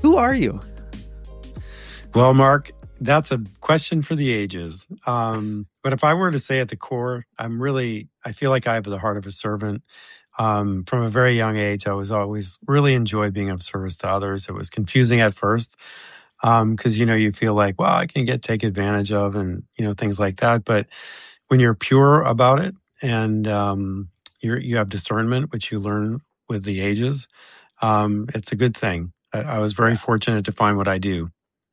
Who are you? Well, Mark, that's a question for the ages. But if I were to say at the core, I feel like I have the heart of a servant. From a very young age, I was always really enjoyed being of service to others. It was confusing at first because, you feel like, well, I can get taken advantage of and, things like that. But when you're pure about it and you have discernment, which you learn with the ages, it's a good thing. I was very fortunate to find what I do.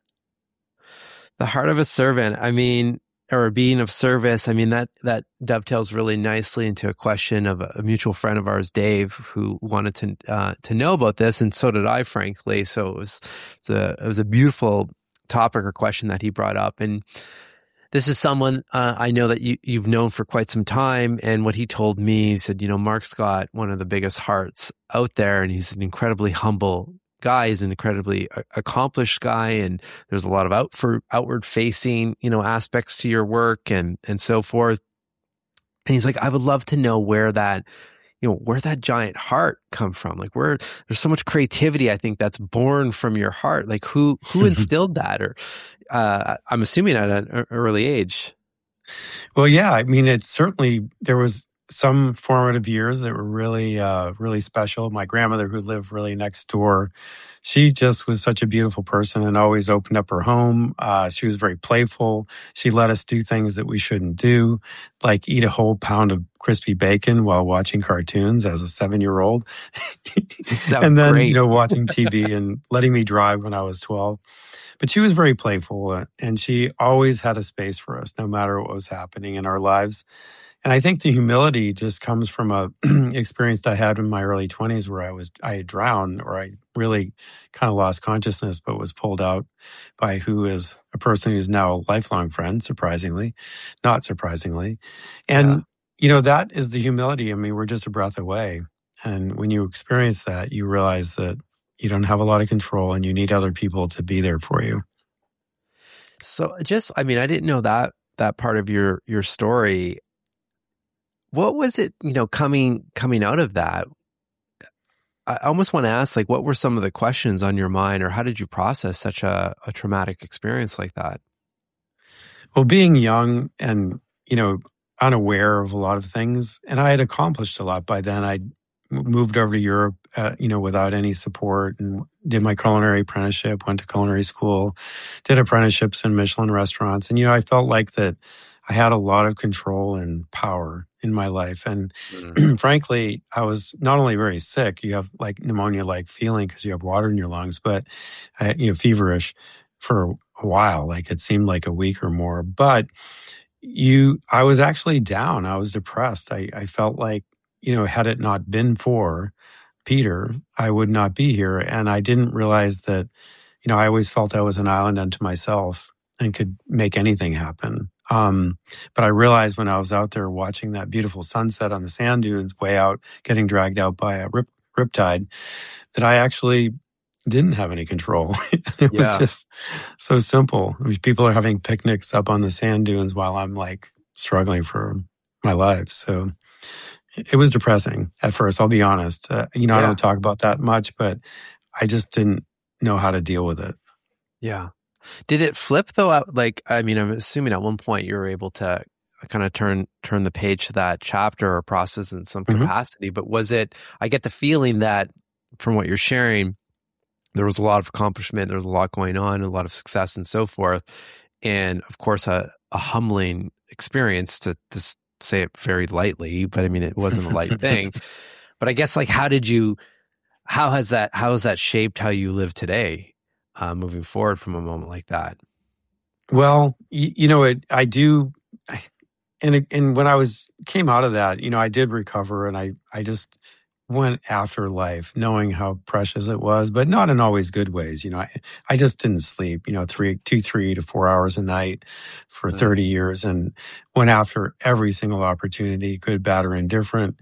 The heart of a servant. Or being of service. That dovetails really nicely into a question of a mutual friend of ours, Dave, who wanted to know about this, and so did I, frankly. So it was a beautiful topic or question that he brought up, and this is someone I know that you've known for quite some time. And what he told me, he said, Mark's got one of the biggest hearts out there, and he's an incredibly humble guy. He's an incredibly accomplished guy, and there's a lot of outward facing, aspects to your work and so forth. And he's like, I would love to know where that giant heart come from. Like, where there's so much creativity, I think, that's born from your heart. Like, who instilled that? Or I'm assuming at an early age. Well, yeah. It's certainly, there was some formative years that were really, really special. My grandmother, who lived really next door, she just was such a beautiful person and always opened up her home. She was very playful. She let us do things that we shouldn't do, like eat a whole pound of crispy bacon while watching cartoons as a 7-year-old. And then, great. Watching TV and letting me drive when I was 12. But she was very playful, and she always had a space for us, no matter what was happening in our lives. And I think the humility just comes from a experience I had in my early 20s where I had drowned, or I really kind of lost consciousness, but was pulled out by who is a person who's now a lifelong friend, not surprisingly. And, that is the humility. We're just a breath away. And when you experience that, you realize that you don't have a lot of control and you need other people to be there for you. So I didn't know that part of your story. What was it, coming out of that? I almost want to ask, like, what were some of the questions on your mind, or how did you process such a traumatic experience like that? Well, being young and, unaware of a lot of things, and I had accomplished a lot by then. I moved over to Europe, without any support, and did my culinary apprenticeship, went to culinary school, did apprenticeships in Michelin restaurants. And, I felt like that I had a lot of control and power in my life. And frankly, I was not only very sick, you have like pneumonia-like feeling because you have water in your lungs, but feverish for a while. Like, it seemed like a week or more. But I was actually down. I was depressed. I felt like, had it not been for Peter, I would not be here. And I didn't realize that, I always felt I was an island unto myself and could make anything happen. But I realized when I was out there watching that beautiful sunset on the sand dunes way out, getting dragged out by a riptide, that I actually didn't have any control. It was just so simple. People are having picnics up on the sand dunes while I'm like struggling for my life. So it was depressing at first, I'll be honest. I don't talk about that much, but I just didn't know how to deal with it. Yeah. Did it flip though? I'm assuming at one point you were able to kind of turn the page to that chapter or process in some capacity, but was it, I get the feeling that from what you're sharing, there was a lot of accomplishment, there was a lot going on, a lot of success and so forth. And of course, a humbling experience to say it very lightly, but it wasn't a light thing. But I guess, like, how has that shaped how you live today? Moving forward from a moment like that? Well, I do. And when I came out of that, I did recover, and I just went after life, knowing how precious it was, but not in always good ways. I just didn't sleep, 3 to 4 hours a night for 30 years, and went after every single opportunity, good, bad, or indifferent.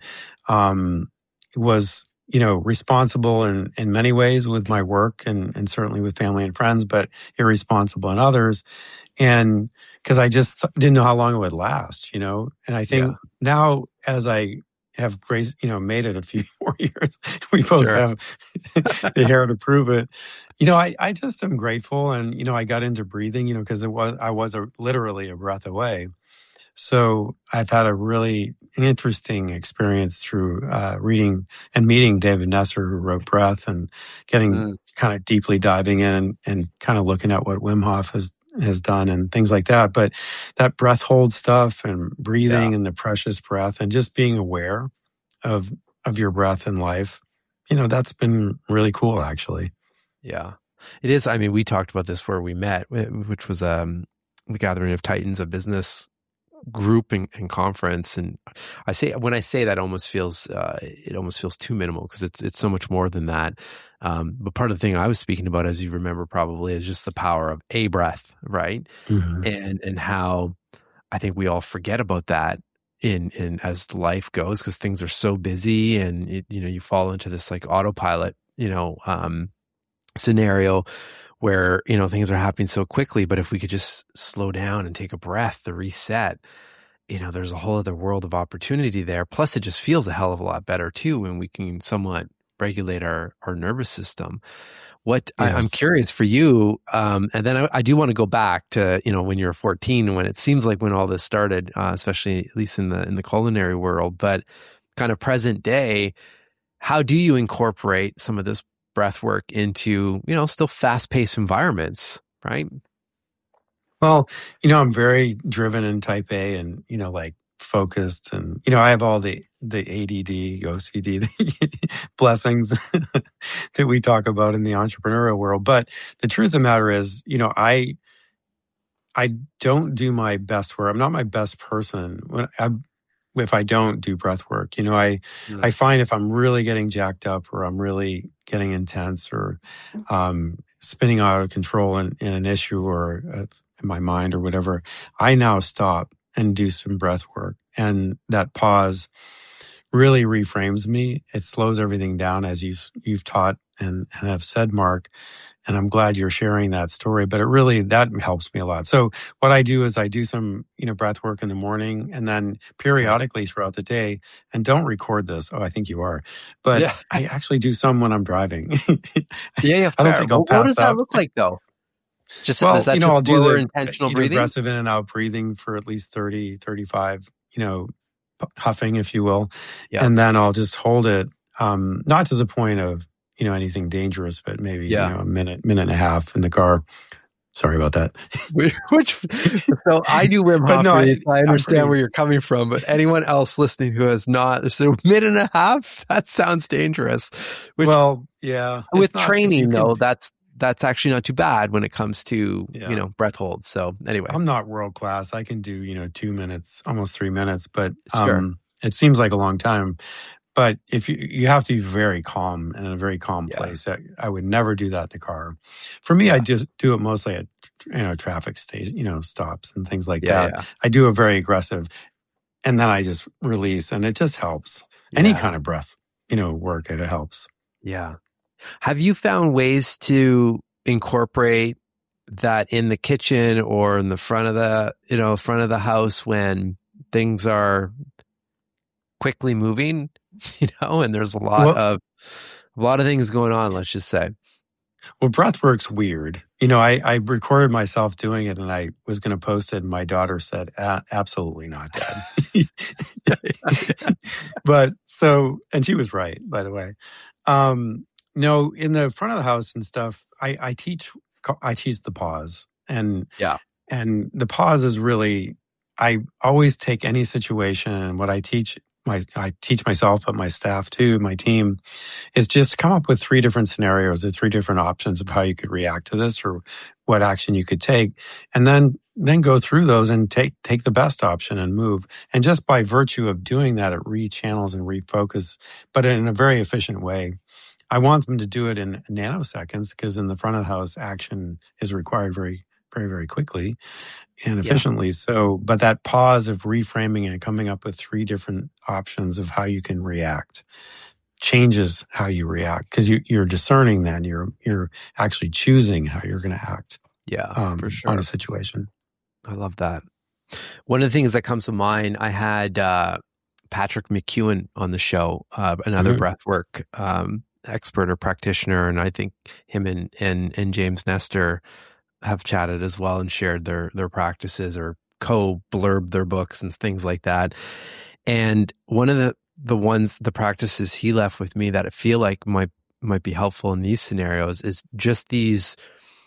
Was responsible in many ways with my work and certainly with family and friends, but irresponsible in others. And because I just didn't know how long it would last, And I think now, as I have grace, made it a few more years. We both Sure. have the hair to prove it. I just am grateful. And, I got into breathing, because I was literally a breath away. So I've had a really interesting experience through reading and meeting David Nesser, who wrote Breath, and getting kind of deeply diving in and kind of looking at what Wim Hof has done and things like that. But that breath hold stuff and breathing and the precious breath and just being aware of your breath in life, that's been really cool, actually. Yeah, it is. I mean, we talked about this where we met, which was the Gathering of Titans, a business group and conference. And when I say that, it almost feels too minimal, because it's so much more than that. But part of the thing I was speaking about, as you remember probably, is just the power of a breath, right? Mm-hmm. And how I think we all forget about that in as life goes, because things are so busy, and you fall into this like autopilot, scenario where, things are happening so quickly. But if we could just slow down and take a breath to reset, there's a whole other world of opportunity there. Plus, it just feels a hell of a lot better too when we can somewhat regulate our nervous system. I'm curious for you, and then I do want to go back to, when you were 14, when it seems like when all this started, especially at least in the culinary world, but kind of present day, how do you incorporate some of this breath work into, still fast-paced environments, right? Well, I'm very driven and type A and, like focused, and, I have all the ADD, OCD blessings that we talk about in the entrepreneurial world. But the truth of the matter is, I don't do my best work. I'm not my best person if I don't do breath work. I find if I'm really getting jacked up, or I'm really getting intense, or spinning out of control in an issue, or in my mind, or whatever, I now stop and do some breath work. And that pause really reframes me. It slows everything down, as you've taught and have said, Mark. And I'm glad you're sharing that story, but that helps me a lot. So what I do is I do some, breath work in the morning, and then periodically throughout the day, and don't record this. Oh, I think you are, but I actually do some when I'm driving. Yeah. I don't think I'll pass what does that out. look like though? Just, Well, is that I'll do the intentional breathing? aggressive in and out breathing for at least 30, 35, huffing, if you will. Yeah. And then I'll just hold it, not to the point of, anything dangerous, but maybe, a minute and a half in the car. Sorry about that. So I do Wim Hof. No, I understand where you're coming from, but anyone else listening who has not, so a minute and a half, that sounds dangerous. Yeah. With training though, that's actually not too bad when it comes to, breath holds. So anyway. I'm not world class. I can do, 2 minutes, almost 3 minutes, but Sure. It seems like a long time. But if you have to be very calm and in a very calm place. I would never do that in the car. For me, I just do it mostly at traffic stops and things like that. Yeah. I do a very aggressive, and then I just release, and it just helps. Any kind of breath, work, it helps. Yeah. Have you found ways to incorporate that in the kitchen or in the front of the house when things are quickly moving, and there's a lot of things going on, let's just say? Well, breath work's weird. I recorded myself doing it, and I was going to post it, and my daughter said, absolutely not, Dad. And she was right, by the way. No, in the front of the house and stuff, I teach the pause, and the pause is really, I always take any situation, and what I teach myself, but my staff too, my team, is just come up with 3 different scenarios or 3 different options of how you could react to this, or what action you could take, and then go through those and take the best option and move. And just by virtue of doing that, it rechannels and refocus, but in a very efficient way. I want them to do it in nanoseconds, because in the front of the house, action is required very, very, very quickly and efficiently. So, but that pause of reframing and coming up with 3 different options of how you can react changes how you react, because you're discerning. Then you're actually choosing how you're going to act. For sure. On a situation. I love that. One of the things that comes to mind, I had Patrick McEwen on the show, another Mhm. breathwork expert or practitioner, and I think him and James Nestor have chatted as well and shared their practices or co-blurbed their books and things like that. And one of the practices he left with me that I feel like might be helpful in these scenarios is just these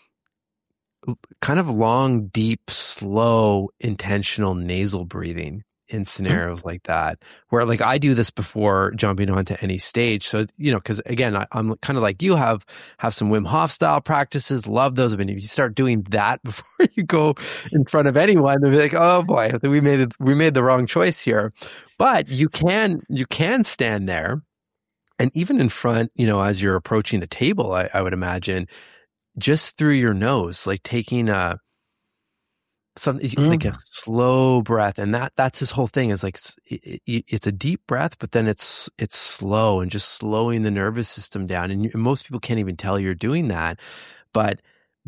kind of long, deep, slow, intentional nasal breathing in Mhm. scenarios like that, where like I do this before jumping onto any stage. So, because again, I'm kind of like you have some Wim Hof style practices. Love those. I mean, if you start doing that before you go in front of anyone, they'll be like, oh boy, I think we made the wrong choice here. But you can stand there. And even in front, as you're approaching a table, I would imagine just through your nose, like taking something like a Mhm. slow breath, and that's his whole thing is like it's a deep breath, but then it's slow and just slowing the nervous system down. And most people can't even tell you're doing that, but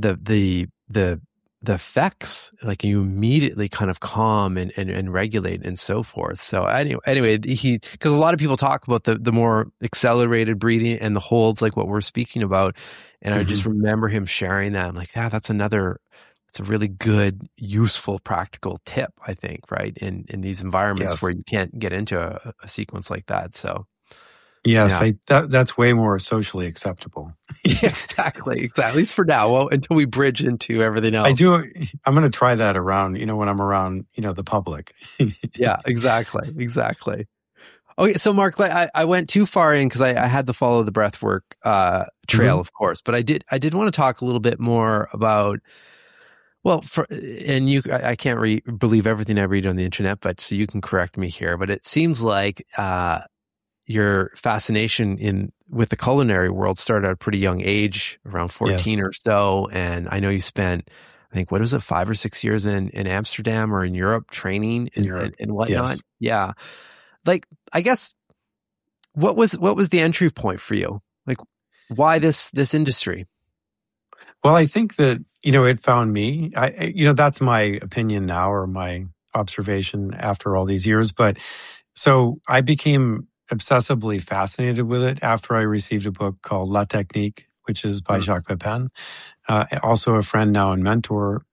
the the effects, like you immediately kind of calm and regulate and so forth. So anyway, because a lot of people talk about the more accelerated breathing and the holds, like what we're speaking about. And I just Mhm. remember him sharing that. I'm like, yeah, that's a really good, useful, practical tip, I think, right? In these environments Yes. where you can't get into a sequence like that. So Yes, yeah. that's way more socially acceptable. Yeah, exactly. At least for now. Well, until we bridge into everything I else. do. I'm going to try that around, when I'm around, the public. Yeah, exactly. Okay, so Mark, I went too far in because I had to follow the breathwork trail, Mhm. of course, but I did want to talk a little bit more about, well, I can't believe everything I read on the internet, but so you can correct me here. But it seems like your fascination with the culinary world started at a pretty young age, around Yes, 14 or so, and I know you spent, I think, what was it, 5 or 6 years in Amsterdam or in Europe training in and Europe. whatnot. Yes. Yeah, like I guess what was the entry point for you? Like, why this industry? Well, I think that, it found me. That's my opinion now or my observation after all these years. But so I became obsessively fascinated with it after I received a book called La Technique, which is by Hmm. Jacques Pepin, also a friend now and mentor.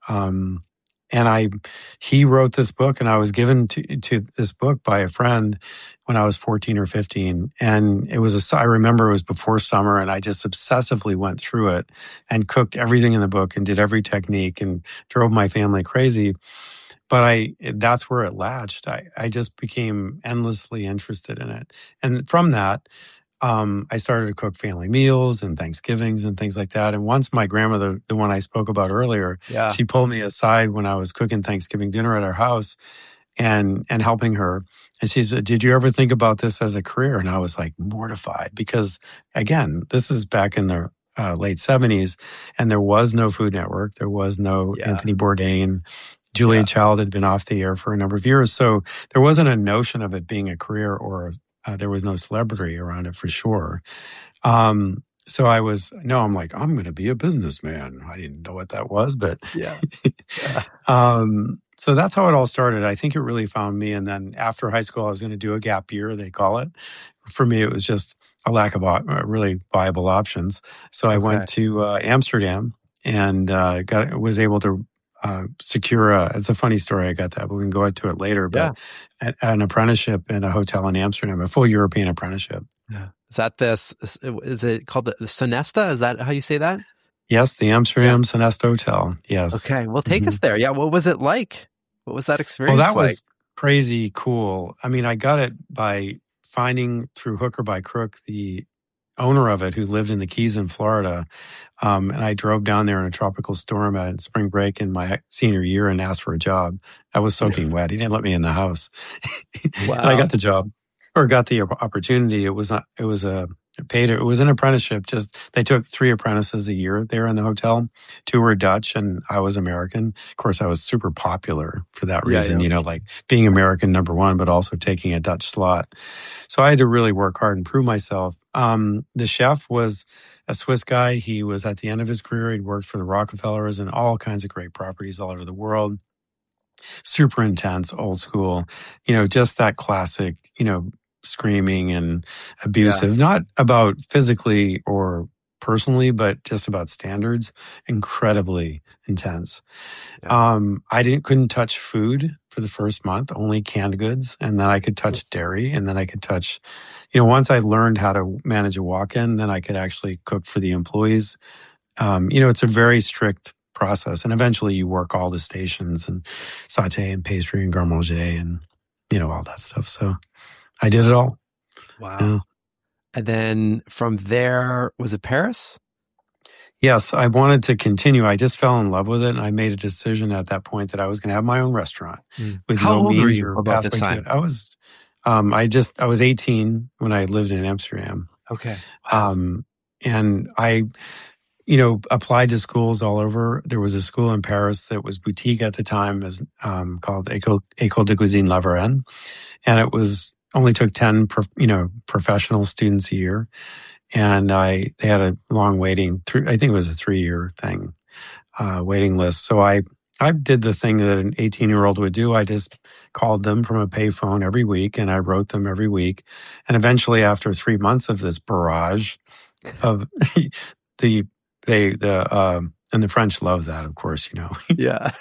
And he wrote this book, and I was given to this book by a friend when I was 14 or 15. And I remember it was before summer, and I just obsessively went through it and cooked everything in the book and did every technique and drove my family crazy. But that's where it latched. I just became endlessly interested in it. And from that, I started to cook family meals and Thanksgivings and things like that. And once my grandmother, the one I spoke about earlier, Yeah. she pulled me aside when I was cooking Thanksgiving dinner at our house and helping her. And she said, "Did you ever think about this as a career?" And I was like mortified because, again, this is back in the late 70s, and there was no Food Network. There was no Yeah. Anthony Bourdain. Julia Yeah. Child had been off the air for a number of years. So there wasn't a notion of it being a career, or there was no celebrity around it for sure. So I'm like, I'm going to be a businessman. I didn't know what that was, but Yeah. Yeah. so that's how it all started. I think it really found me. And then after high school, I was going to do a gap year, they call it. For me, it was just a lack of really viable options. So I Okay. went to Amsterdam and was able to secure it's a funny story. I got that, but we can go into it later. But Yeah. an apprenticeship in a hotel in Amsterdam, a full European apprenticeship. Yeah. Is that this? Is it called the Sonesta? Is that how you say that? Yes, the Yeah. Amsterdam Sonesta Hotel. Yes. Okay. Well, take hmm us there. Yeah. What was it like? What was that Well, experience that like? was crazy cool. I mean, I got it by finding through hook or by crook the owner of it who lived in the Keys in Florida. And I drove down there in a tropical storm at spring break in my senior year and asked for a job. I was soaking wet. He didn't let me in the house. And I got Wow. the job or got the opportunity. It was not, it was an apprenticeship. Just they took 3 apprentices a year there in the hotel. 2 were Dutch and I was American. Of course, I was super popular for that Yeah. reason, Yeah. like being American number one, but also taking a Dutch slot. So I had to really work hard and prove myself. The chef was a Swiss guy. He was at the end of his career. He'd worked for the Rockefellers and all kinds of great properties all over the world. super intense, old school, just that classic, screaming and Yeah. abusive, not about physically or personally, but just about standards, incredibly intense. Yeah. I couldn't touch food for the first month, only canned goods. And then I could touch dairy, and then I could touch, once I learned how to manage a walk-in, then I could actually cook for the employees. It's a very strict process. And eventually you work all the stations and saute and pastry and garde manger and, all that stuff. So I did it all. Wow. Yeah. And then from there, was it Paris? Yes, I wanted to continue. I just fell in love with it. And I made a decision at that point that I was going to have my own restaurant with How no old were means you or about this pathway to time? it. I was 18 when I lived in Amsterdam. Okay. Wow. And I, applied to schools all over. There was a school in Paris that was boutique at the time, as called École de Cuisine La Varenne, and it was only took 10, professional students a year, and they had a long waiting. I think it was a 3-year thing, waiting list. So I did the thing that an 18-year-old would do. I just called them from a payphone every week, and I wrote them every week, and eventually, after 3 months of this barrage of the and the French love that, of course, Yeah.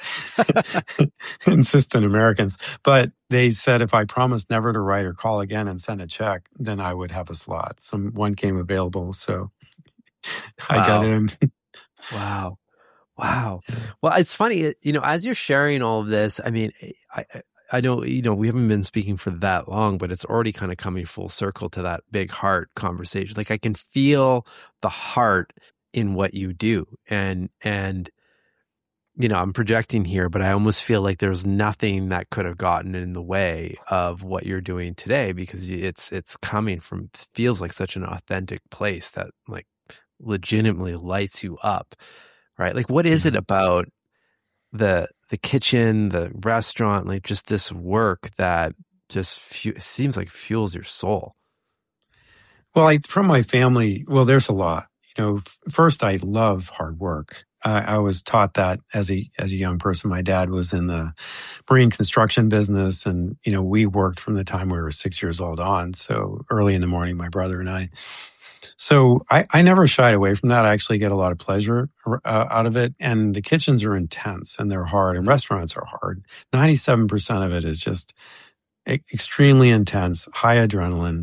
insistent Americans. But they said if I promised never to write or call again and send a check, then I would have a slot. One came available, so I got Wow. in. Wow. Wow. Well, it's funny, as you're sharing all of this, I mean, I know, we haven't been speaking for that long, but it's already kind of coming full circle to that big heart conversation. Like I can feel the heart in what you do. And I'm projecting here, but I almost feel like there's nothing that could have gotten in the way of what you're doing today, because it's coming from, feels like such an authentic place that like legitimately lights you up, right? Like what is it about the kitchen, the restaurant, like just this work that just seems like fuels your soul? Well, from my family, there's a lot. First, I love hard work. I was taught that as a young person. My dad was in the marine construction business, and we worked from the time we were 6 years old on. So early in the morning, my brother and I. So I never shied away from that. I actually get a lot of pleasure out of it. And the kitchens are intense and they're hard, and restaurants are hard. 97% of it is just extremely intense, high adrenaline,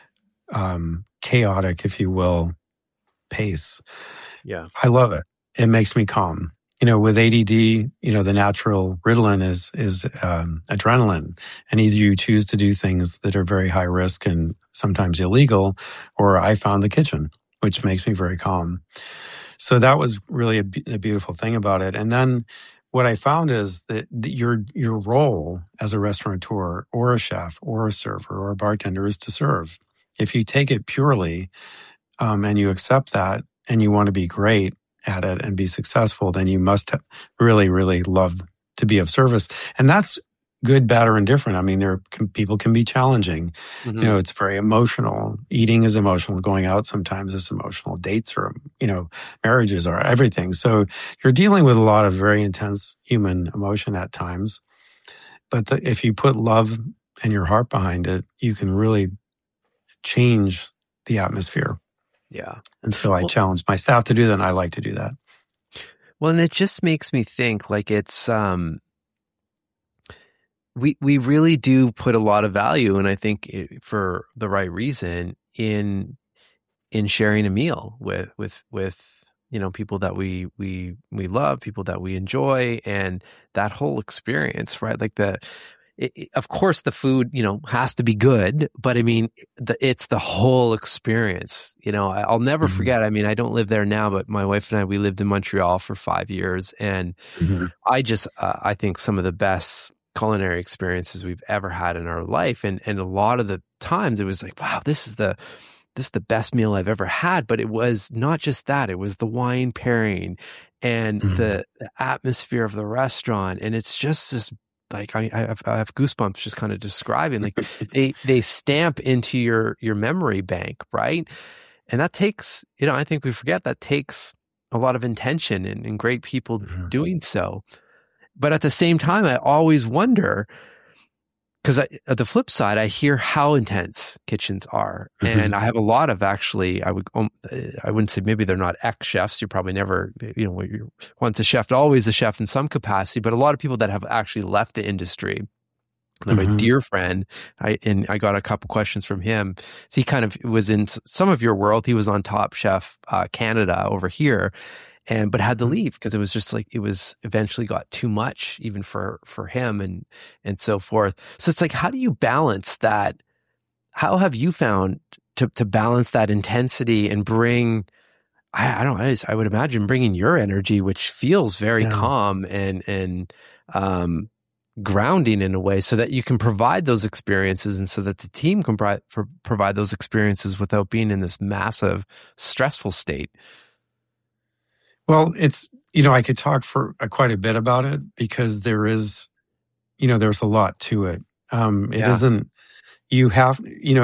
chaotic, if you will, pace. Yeah. I love it. It makes me calm. With ADD, the natural Ritalin is adrenaline. And either you choose to do things that are very high risk and sometimes illegal, or I found the kitchen, which makes me very calm. So that was really a beautiful thing about it. And then what I found is that your role as a restaurateur or a chef or a server or a bartender is to serve. If you take it purely, and you accept that, and you want to be great at it and be successful, then you must really, really love to be of service. And that's good, bad, or indifferent. I mean, people can be challenging. Mm-hmm. It's very emotional. Eating is emotional. Going out sometimes is emotional. Dates are, marriages are everything. So you're dealing with a lot of very intense human emotion at times. But if you put love and your heart behind it, you can really change the atmosphere. Yeah. And so I challenge my staff to do that, and I like to do that. Well, and it just makes me think like it's, we really do put a lot of value, and I think for the right reason, in sharing a meal with people that we love, people that we enjoy, and that whole experience, right? Like of course the food, has to be good, but I mean, it's the whole experience. I'll never forget. I mean, I don't live there now, but my wife and I, we lived in Montreal for 5 years, and I think some of the best culinary experiences we've ever had in our life. And a lot of the times it was like, wow, this is the best meal I've ever had. But it was not just that, it was the wine pairing and the atmosphere of the restaurant. And it's just this, like, I have goosebumps just kind of describing, like they stamp into your memory bank, right? And that takes, I think we forget that takes a lot of intention and great people doing so. but at the same time, I always wonder, because at the flip side, I hear how intense kitchens are, Mm-hmm. and I have a lot of actually. I wouldn't say maybe they're not ex chefs. You probably never, when you're once a chef, always a chef in some capacity. But a lot of people that have actually left the industry. And I'm a Mm-hmm. dear friend. I got a couple questions from him. So he kind of was in some of your world. He was on Top Chef Canada over here, but had to leave because it was just like, it was eventually got too much even for him and so forth. So it's like, how do you balance that? How have you found to balance that intensity and bring, I don't know, I would imagine bringing your energy, which feels very Yeah. calm and grounding in a way, so that you can provide those experiences and so that the team can provide those experiences without being in this massive stressful state. Well, I could talk for quite a bit about it because there is, there's a lot to it. It Yeah. isn't, you have,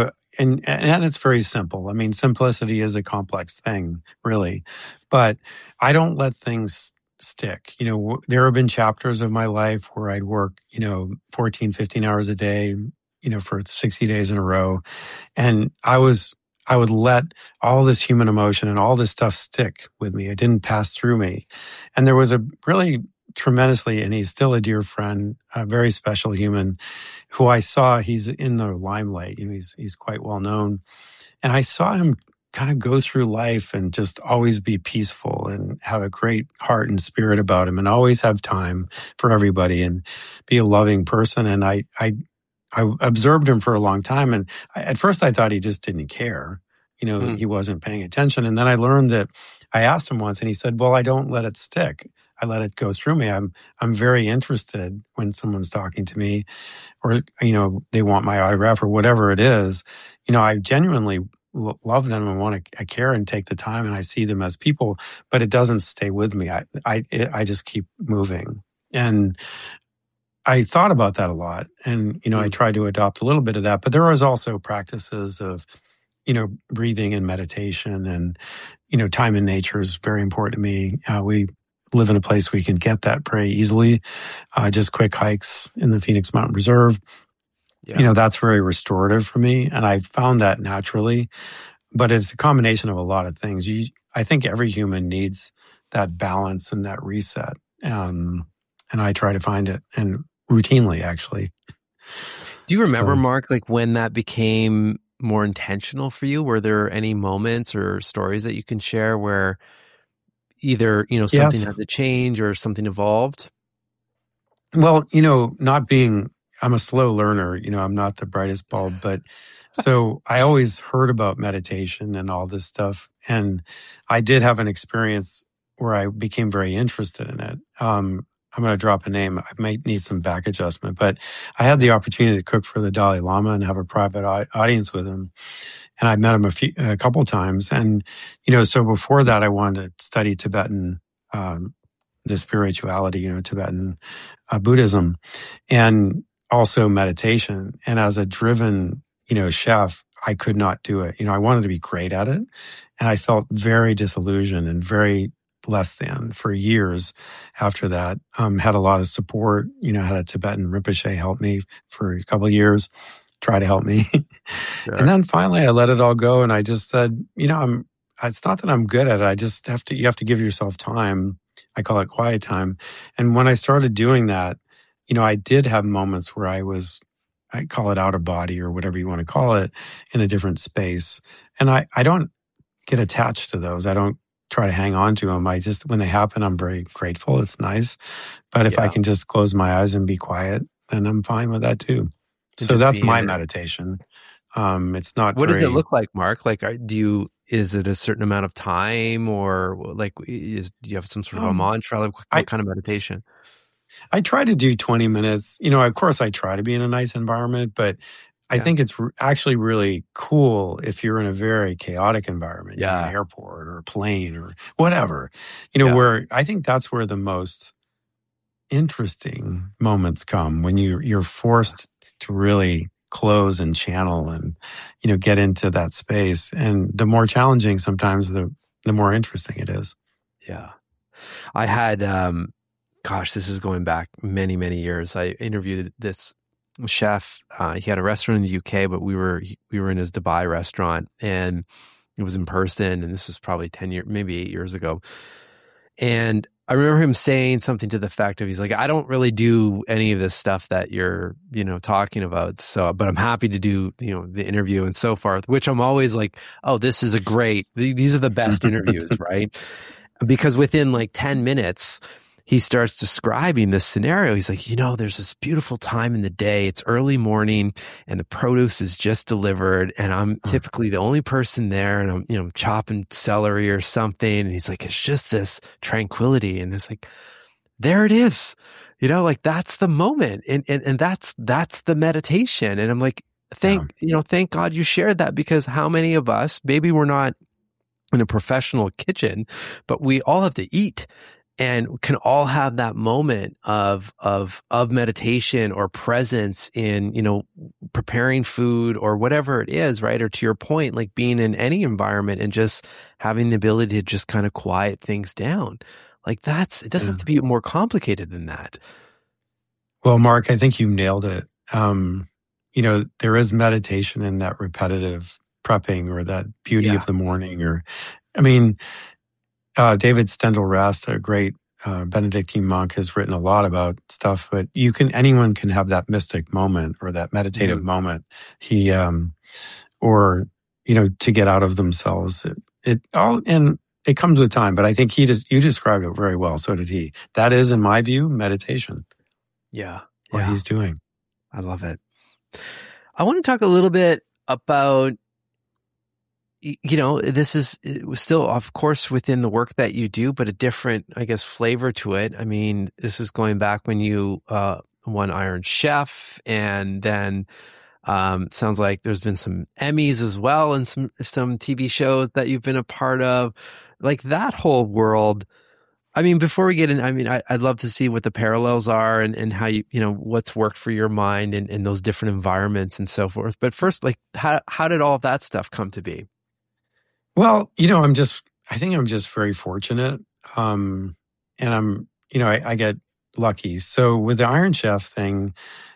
and it's very simple. I mean, simplicity is a complex thing, really, but I don't let things stick. There have been chapters of my life where I'd work, 14, 15 hours a day, for 60 days in a row. And I would let all this human emotion and all this stuff stick with me. It didn't pass through me. And there was a really tremendously, and he's still a dear friend, a very special human who I saw, he's in the limelight. He's quite well known. And I saw him kind of go through life and just always be peaceful and have a great heart and spirit about him and always have time for everybody and be a loving person. And I observed him for a long time. And at first I thought he just didn't care. He wasn't paying attention. And then I learned that I asked him once and he said, well, I don't let it stick. I let it go through me. I'm very interested when someone's talking to me or, they want my autograph or whatever it is. I genuinely love them and I care and take the time and I see them as people, but it doesn't stay with me. I just keep moving. And I thought about that a lot and, I tried to adopt a little bit of that, but there was also practices of, breathing and meditation and, time in nature is very important to me. We live in a place where you can get that very easily. Just quick hikes in the Phoenix Mountain Reserve. Yeah. That's very restorative for me. And I found that naturally, but it's a combination of a lot of things. I think every human needs that balance and that reset. And I try to find it and routinely, actually. Do you remember, So, Mark, like when that became more intentional for you? Were there any moments or stories that you can share where either, something yes. had to change or something evolved? Well, I'm a slow learner, I'm not the brightest bulb, but so I always heard about meditation and all this stuff. And I did have an experience where I became very interested in it. I'm going to drop a name. I might need some back adjustment, but I had the opportunity to cook for the Dalai Lama and have a private audience with him. And I met him a couple times. And, so before that, I wanted to study Tibetan, the spirituality, Tibetan Buddhism and also meditation. And as a driven, chef, I could not do it. I wanted to be great at it. And I felt very disillusioned and very less than for years after that. Had a lot of support, had a Tibetan Rinpoche help me for a couple of years, try to help me. Sure. And then finally I let it all go. And I just said, it's not that I'm good at it. You have to give yourself time. I call it quiet time. And when I started doing that, I did have moments where I call it out of body or whatever you want to call it, in a different space. And I don't get attached to those. I don't try to hang on to them. When they happen, I'm very grateful. It's nice. But if I can just close my eyes and be quiet, then I'm fine with that too. So that's my meditation. It's not What does it look like, Mark? Like, is it a certain amount of time or like, do you have some sort of a mantra? Like, what kind of meditation? I try to do 20 minutes. Of course I try to be in a nice environment, but I think it's actually really cool if you're in a very chaotic environment, an airport or a plane or whatever, where I think that's where the most interesting moments come when you're forced to really close and channel and, get into that space. And the more challenging sometimes, the more interesting it is. Yeah. I had, gosh, this is going back many, many years. I interviewed this chef. He had a restaurant in the UK, but we were in his Dubai restaurant, and it was in person. And this is probably 10 years, maybe 8 years ago. And I remember him saying something to the fact of, he's like, I don't really do any of this stuff that you're, talking about. So, but I'm happy to do, the interview and so forth, which I'm always like, oh, this is these are the best interviews, right? Because within like 10 minutes, he starts describing this scenario. He's like, there's this beautiful time in the day. It's early morning and the produce is just delivered. And I'm typically the only person there, and I'm, chopping celery or something. And he's like, it's just this tranquility. And it's like, there it is, like that's the moment. And that's the meditation. And I'm like, thank God you shared that, because how many of us, maybe we're not in a professional kitchen, but we all have to eat. And can all have that moment of meditation or presence in, preparing food or whatever it is, right? Or to your point, like being in any environment and just having the ability to just kind of quiet things down. Like it doesn't have to be more complicated than that. Well, Mark, I think you nailed it. There is meditation in that repetitive prepping, or that beauty of the morning, David Steindl-Rast, a great Benedictine monk, has written a lot about stuff, but anyone can have that mystic moment or that meditative moment. To get out of themselves. It comes with time, but I think you described it very well. So did he. That is, in my view, meditation. Yeah. What he's doing. I love it. I want to talk a little bit about, this is still, of course, within the work that you do, but a different, I guess, flavor to it. I mean, this is going back when you won Iron Chef, and then it sounds like there's been some Emmys as well, and some TV shows that you've been a part of. Like that whole world. I mean, before we get in, I'd love to see what the parallels are and how what's worked for your mind in those different environments and so forth. But first, like, how did all of that stuff come to be? Well, I think I'm just very fortunate. And I get lucky. So with the Iron Chef thing,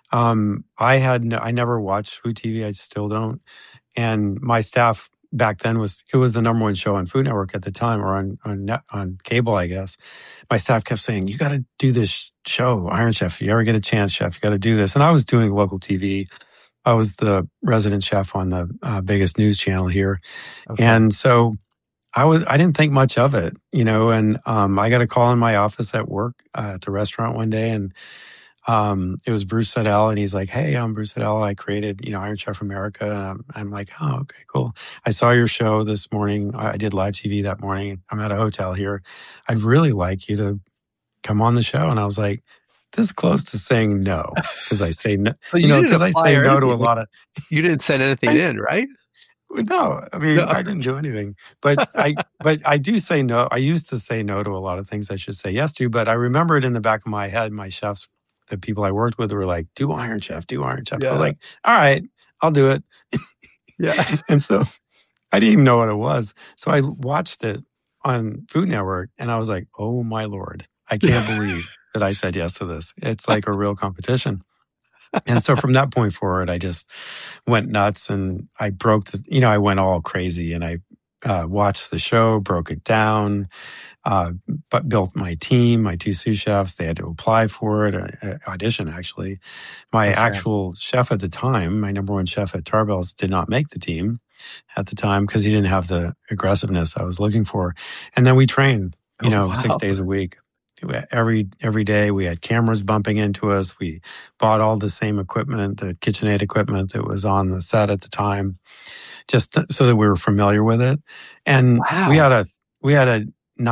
I never watched food TV. I still don't. And my staff back then was the number one show on Food Network at the time, or on cable, I guess. My staff kept saying, you got to do this show, Iron Chef. If you ever get a chance, chef, you got to do this. And I was doing local TV. I was the resident chef on the biggest news channel here. Okay. And so I didn't think much of it, and I got a call in my office at work at the restaurant one day, and it was Bruce Seidel, and he's like, hey, I'm Bruce Seidel. I created, Iron Chef America. And I'm like, oh, okay, cool. I saw your show this morning. I did live TV that morning. I'm at a hotel here. I'd really like you to come on the show. And I was like, this close to saying no, because I say no, because I say no to a lot of. You didn't send anything in, right? No, I didn't do anything, but I do say no. I used to say no to a lot of things I should say yes to, but I remember it in the back of my head. My chefs, the people I worked with, were like, do Iron Chef, do Iron Chef. Yeah. I was like, all right, I'll do it. Yeah. And so I didn't even know what it was. So I watched it on Food Network, and I was like, oh my Lord, I can't believe that I said yes to this. It's like a real competition. And so from that point forward, I just went nuts, and I I went all crazy, and I watched the show, broke it down, but built my team, my 2 sous chefs. They had to apply for it, audition actually. My actual chef at the time, my number one chef at Tarbell's, did not make the team at the time because he didn't have the aggressiveness I was looking for. And then we trained, 6 days a week. Every day we had cameras bumping into us. We bought all the same equipment, the KitchenAid equipment that was on the set at the time, just so that we were familiar with it. And we had a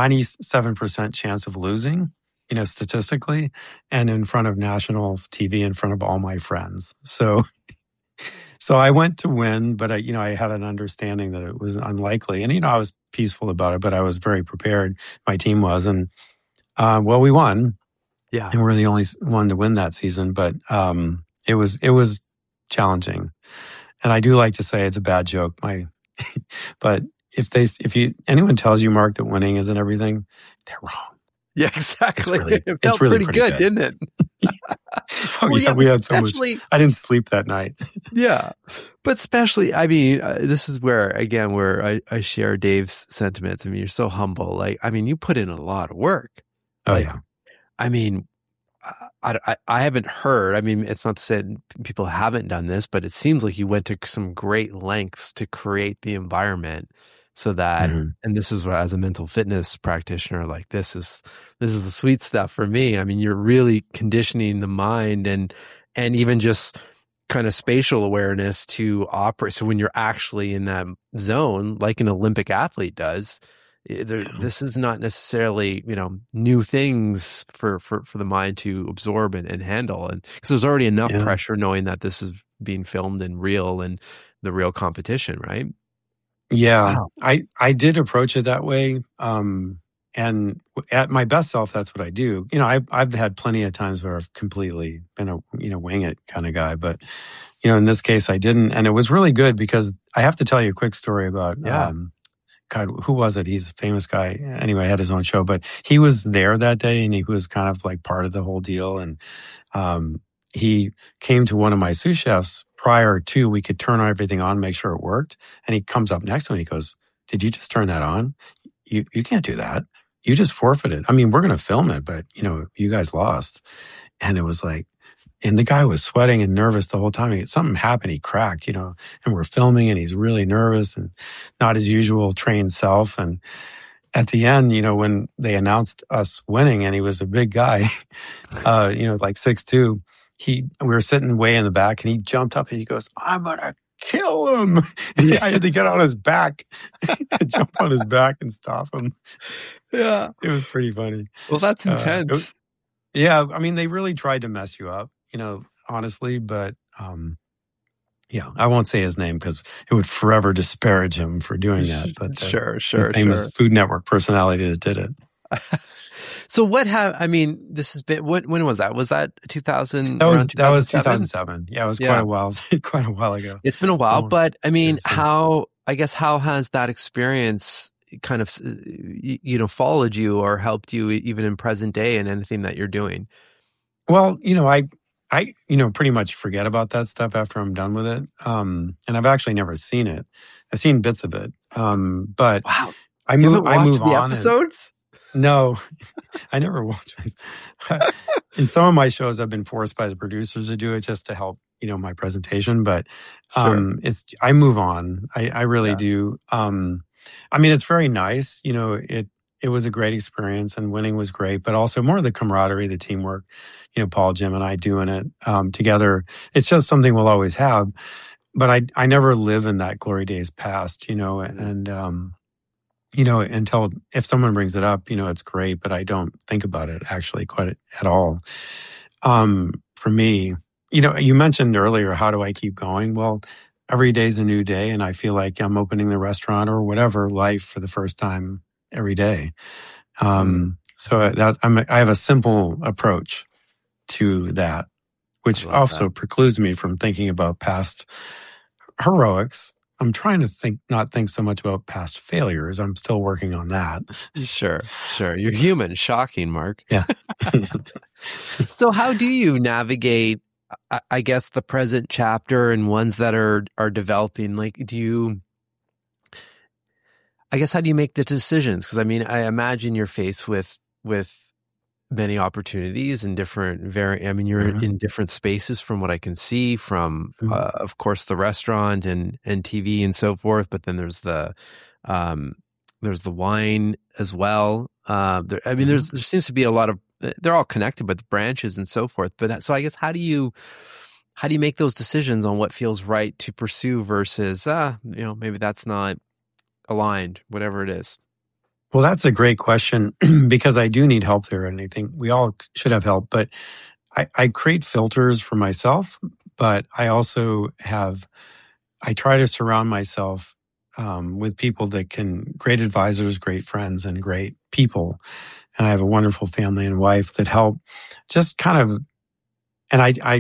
97% chance of losing, statistically, and in front of national TV, in front of all my friends. So I went to win, but I had an understanding that it was unlikely. And, I was peaceful about it, but I was very prepared. My team was, and we won. Yeah. And we're the only one to win that season, but it was challenging. And I do like to say it's a bad joke. But if anyone tells you, Mark, that winning isn't everything, they're wrong. Yeah, exactly. It it's felt really pretty pretty good, good. didn't it? Oh Well, yeah, yeah, we but had so much. especially, I didn't sleep that night. yeah, but especially, I mean, this is where, again, where I share Dave's sentiments. I mean, you're so humble. Like, I mean, you put in a lot of work. Oh Like, yeah. I mean, I haven't heard. I mean, it's not to say people haven't done this, but it seems like you went to some great lengths to create the environment so that, Hmm. and this is where, as a mental fitness practitioner, like this is the sweet stuff for me. I mean, you're really conditioning the mind and even just kind of spatial awareness to operate. So when you're actually in that zone, like an Olympic athlete does, this is not necessarily, new things for the mind to absorb and handle. And because there's already enough Yeah. pressure knowing that this is being filmed and real and the real competition, right? Yeah, Wow. I did approach it that way. And at my best self, that's what I do. I've had plenty of times where I've completely been a wing it kind of guy, but in this case, I didn't, and it was really good because I have to tell you a quick story about Yeah. God, who was it? He's a famous guy. Anyway, had his own show, but he was there that day, and he was kind of like part of the whole deal. And um, he came to one of my sous chefs prior to we could turn everything on, make sure it worked. And he comes up next to me. He goes, "Did you just turn that on? You can't do that. You just forfeited. I mean, we're going to film it, but you guys lost." And it was like, and the guy was sweating and nervous the whole time. Something happened. He cracked, and we're filming and he's really nervous and not his usual trained self. And at the end, when they announced us winning and he was a big guy, like 6'2", we were sitting way in the back and he jumped up and he goes, "I'm going to kill him." And I had to get on his back, jump on his back and stop him. Yeah. It was pretty funny. Well, that's intense. Yeah. I mean, they really tried to mess you up, honestly, but, yeah, I won't say his name because it would forever disparage him for doing that. But Sure. the famous Food Network personality that did it. So this has been, when was that? Was that 2000? That was 2007? 2007. Yeah, it was quite a while, quite a while ago. It's been a while, Almost but I mean, seriously. how has that experience kind of, followed you or helped you even in present day in anything that you're doing? Well, I pretty much forget about that stuff after I'm done with it. And I've actually never seen it. I've seen bits of it. But Wow. I You move haven't watched the on. episodes? No, I never watch it. In some of my shows, I've been forced by the producers to do it just to help, my presentation. But Sure. I move on. I really Yeah. do. I mean, it's very nice. It was a great experience and winning was great, but also more of the camaraderie, the teamwork, Paul, Jim, and I doing it together. It's just something we'll always have. But I never live in that glory days past, and until if someone brings it up, it's great, but I don't think about it actually quite at all. For me, you mentioned earlier, how do I keep going? Well, every day's a new day, and I feel like I'm opening the restaurant or whatever life for the first time every day. So I have a simple approach to that, which also precludes me from thinking about past heroics. I'm trying to not think so much about past failures. I'm still working on that. Sure. You're human. Shocking, Mark. Yeah. So how do you navigate, I guess, the present chapter and ones that are developing? Like, how do you make the decisions? Because I imagine you're faced with many opportunities and you're in different spaces from what I can see from, of course, the restaurant and TV and so forth. But then there's the wine as well. There seems to be a lot of, they're all connected, but the branches and so forth. But so I guess how do you make those decisions on what feels right to pursue versus, maybe that's not aligned, whatever it is? Well, that's a great question because I do need help there, and I think we all should have help. But I create filters for myself, but I also I try to surround myself with people that great advisors, great friends, and great people. And I have a wonderful family and wife that help just kind of, and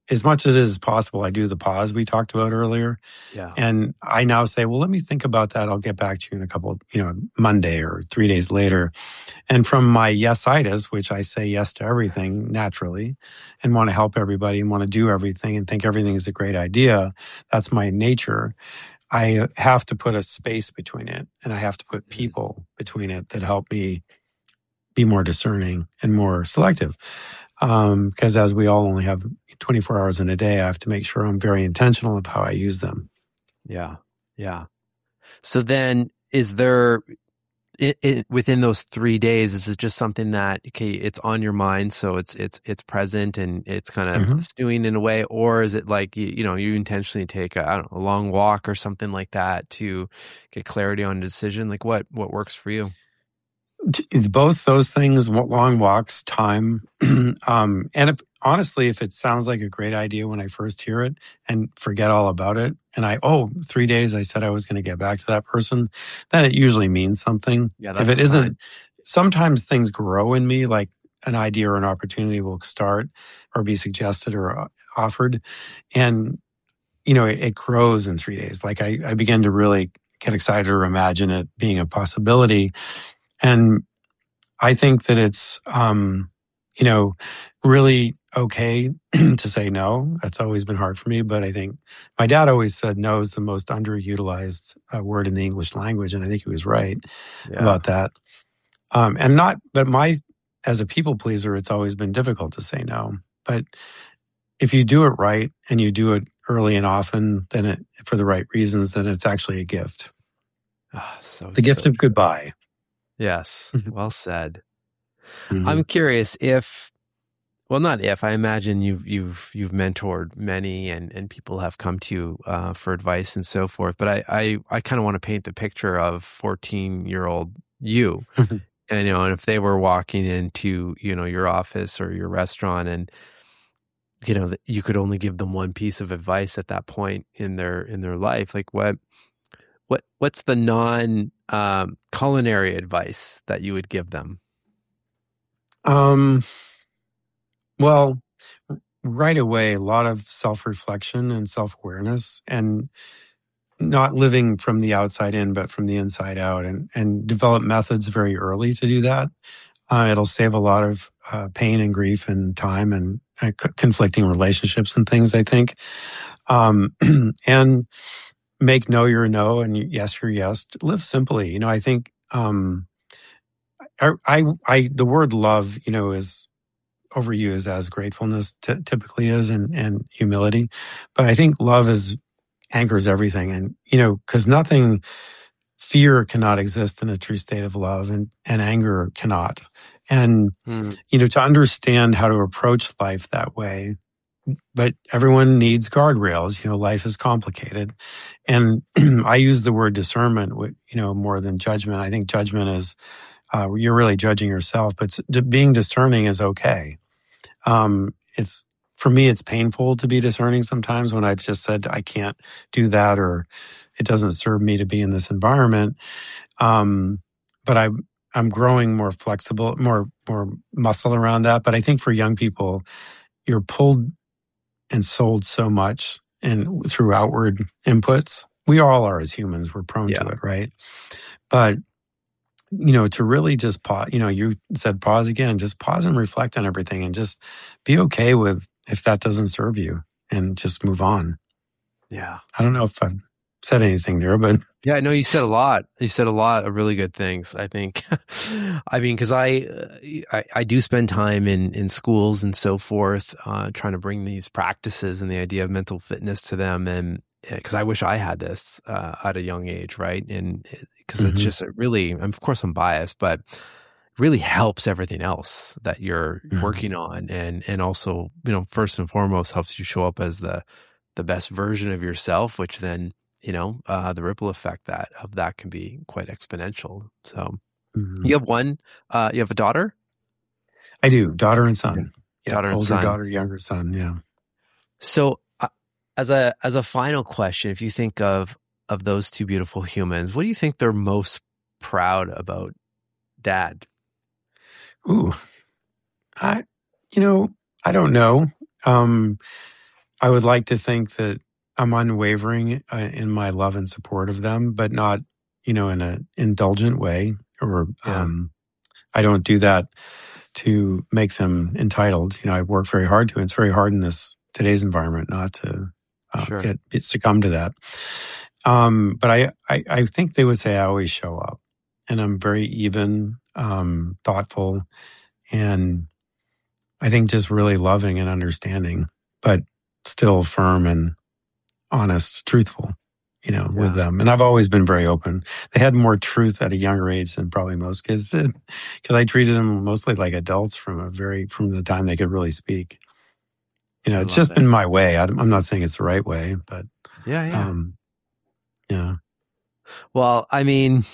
as much as it is possible, I do the pause we talked about earlier. Yeah. And I now say, well, let me think about that. I'll get back to you in a couple, Monday or 3 days later. And from my yes-itis, which I say yes to everything naturally and want to help everybody and want to do everything and think everything is a great idea, that's my nature. I have to put a space between it, and I have to put people between it that help me be more discerning and more selective. Because as we all only have 24 hours in a day, I have to make sure I'm very intentional of how I use them. Yeah. Yeah. So then is there, within those 3 days, is it just something that, okay, it's on your mind, so it's present and it's kind of stewing in a way, or is it like, you intentionally take a long walk or something like that to get clarity on a decision? Like what works for you? Both those things, long walks, time. And honestly, if it sounds like a great idea when I first hear it and forget all about it, and 3 days I said I was going to get back to that person, then it usually means something. Yeah, If that's it a sign. isn't, sometimes things grow in me, like an idea or an opportunity will start or be suggested or offered. And, it grows in 3 days. Like I begin to really get excited or imagine it being a possibility. And I think that it's, really okay to say no. That's always been hard for me. But I think my dad always said no is the most underutilized word in the English language. And I think he was right about that. As a people pleaser, it's always been difficult to say no. But if you do it right and you do it early and often, then for the right reasons, then it's actually a gift. The gift of goodbye. Yes. Well said. Mm-hmm. I'm curious I imagine you've mentored many and people have come to you for advice and so forth. But I kind of want to paint the picture of 14-year-old you, and if they were walking into your office or your restaurant, and you could only give them one piece of advice at that point in their life, like what's the non culinary advice that you would give them? Well, right away, a lot of self-reflection and self-awareness, and not living from the outside in, but from the inside out, and develop methods very early to do that. It'll save a lot of pain and grief and time and conflicting relationships and things, I think. And make no your no and yes your yes. Live simply. I think the word love, is overused as gratefulness typically is, and humility. But I think love anchors everything. And, because fear cannot exist in a true state of love, and anger cannot. And, to understand how to approach life that way. But everyone needs guardrails. Life is complicated. And I use the word discernment, more than judgment. I think judgment is, you're really judging yourself, but being discerning is okay. For me, it's painful to be discerning sometimes when I've just said, I can't do that, or it doesn't serve me to be in this environment. But I'm growing more flexible, more muscle around that. But I think for young people, you're pulled and sold so much and through outward inputs. We all are as humans. We're prone to it, right? But to really just pause, you said pause again, just pause and reflect on everything and just be okay with if that doesn't serve you and just move on. Yeah. I don't know if I've said anything there, but. Yeah, I know you said a lot. You said a lot of really good things, I think. I mean, because I do spend time in schools and so forth, trying to bring these practices and the idea of mental fitness to them. And because I wish I had this at a young age, right? And because it's just of course I'm biased, but it really helps everything else that you're working on. And also, first and foremost, helps you show up as the best version of yourself, which then, the ripple effect of that can be quite exponential. So you have you have a daughter? I do. Daughter and son. Yeah. Daughter and older son. Daughter, younger son. Yeah. So as a final question, if you think of those two beautiful humans, what do you think they're most proud about Dad? Ooh, I don't know. I would like to think that I'm unwavering in my love and support of them, but not, in an indulgent way, or Yeah, I don't do that to make them entitled. I work very hard to. It's very hard in today's environment not to sure. succumb to that. But I think they would say I always show up, and I'm very even, thoughtful, and I think just really loving and understanding, but still firm and honest, truthful, with Yeah. them. And I've always been very open. They had more truth at a younger age than probably most kids did, because I treated them mostly like adults from the time they could really speak. I It's love just it. been my way. I'm not saying it's the right way, but Yeah, yeah. um, yeah. Well, I mean,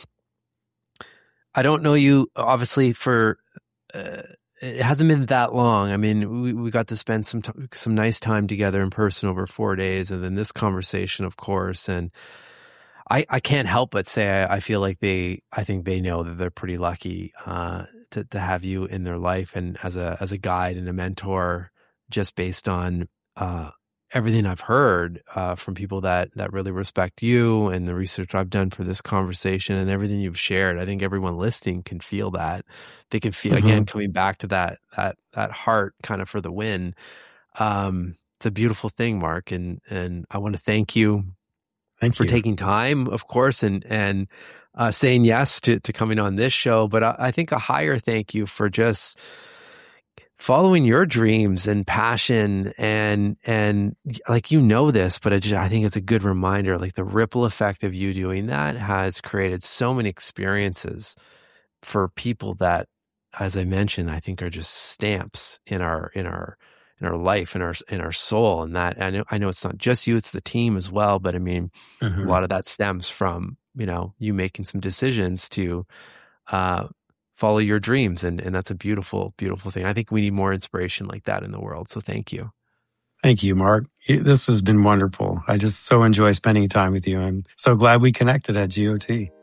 I don't know you obviously for uh, it hasn't been that long. I mean, we got to spend some nice time together in person over 4 days, and then this conversation, of course. And I can't help but say I feel like I think they know that they're pretty lucky to have you in their life and as a guide and a mentor, just based on everything I've heard from people that really respect you and the research I've done for this conversation and everything you've shared. I think everyone listening can feel that. They can feel, Hmm. again, coming back to that heart kind of for the win. It's a beautiful thing, Mark, and I want to thank you Thank for you. taking time, of course, and saying yes to coming on this show. But I think a higher thank you for just following your dreams and passion, and like, this, but I think it's a good reminder, like the ripple effect of you doing that has created so many experiences for people that, as I mentioned, I think are just stamps in our life, in our soul. And that I know it's not just you, it's the team as well. But I mean, a Hmm. lot of that stems from, you making some decisions to uh, follow your dreams. And that's a beautiful, beautiful thing. I think we need more inspiration like that in the world. So thank you. Thank you, Mark. This has been wonderful. I just so enjoy spending time with you. I'm so glad we connected at GOT.